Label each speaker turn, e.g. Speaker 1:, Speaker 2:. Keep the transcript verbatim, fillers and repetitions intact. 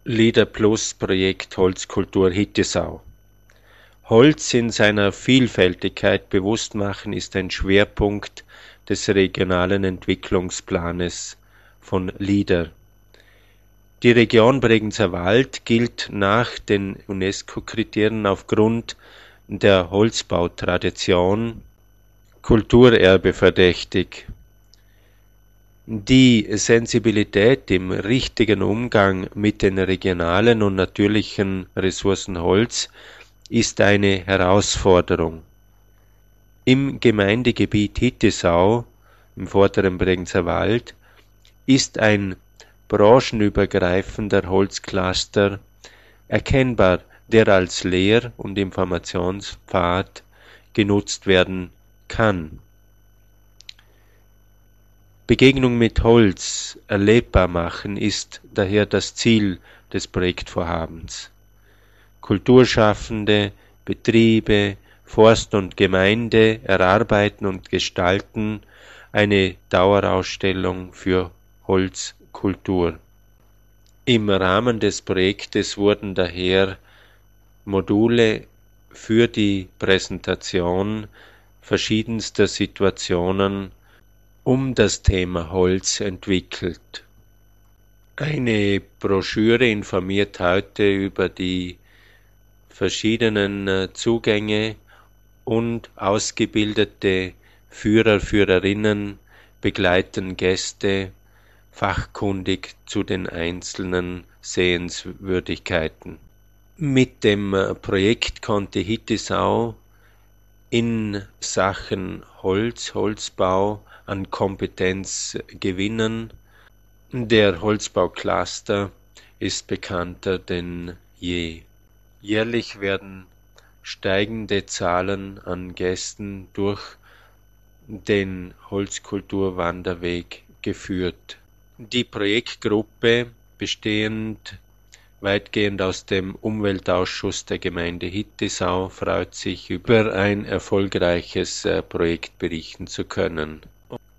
Speaker 1: Leader Plus Projekt Holzkultur Hittisau. Holz in seiner Vielfältigkeit bewusst machen ist ein Schwerpunkt des regionalen Entwicklungsplanes von LEADER. Die Region Bregenzer Wald gilt nach den UNESCO-Kriterien aufgrund der Holzbautradition Kulturerbe verdächtig. Die Sensibilität im richtigen Umgang mit den regionalen und natürlichen Ressourcen Holz ist eine Herausforderung. Im Gemeindegebiet Hittisau, im vorderen Bregenzer Wald, ist ein branchenübergreifender Holzcluster erkennbar, der als Lehr- und Informationspfad genutzt werden kann. Begegnung mit Holz erlebbar machen ist daher das Ziel des Projektvorhabens. Kulturschaffende, Betriebe, Forst und Gemeinde erarbeiten und gestalten eine Dauerausstellung für Holzkultur. Im Rahmen des Projektes wurden daher Module für die Präsentation verschiedenster Situationen um das Thema Holz entwickelt. Eine Broschüre informiert heute über die verschiedenen Zugänge und ausgebildete Führer, Führerinnen begleiten Gäste fachkundig zu den einzelnen Sehenswürdigkeiten. Mit dem Projekt konnte Hittisau in Sachen Holz, Holzbau an Kompetenz gewinnen. Der Holzbaucluster ist bekannter denn je. Jährlich werden steigende Zahlen an Gästen durch den Holzkulturwanderweg geführt. Die Projektgruppe, bestehend weitgehend aus dem Umweltausschuss der Gemeinde Hittisau, freut sich über ein erfolgreiches Projekt berichten zu können.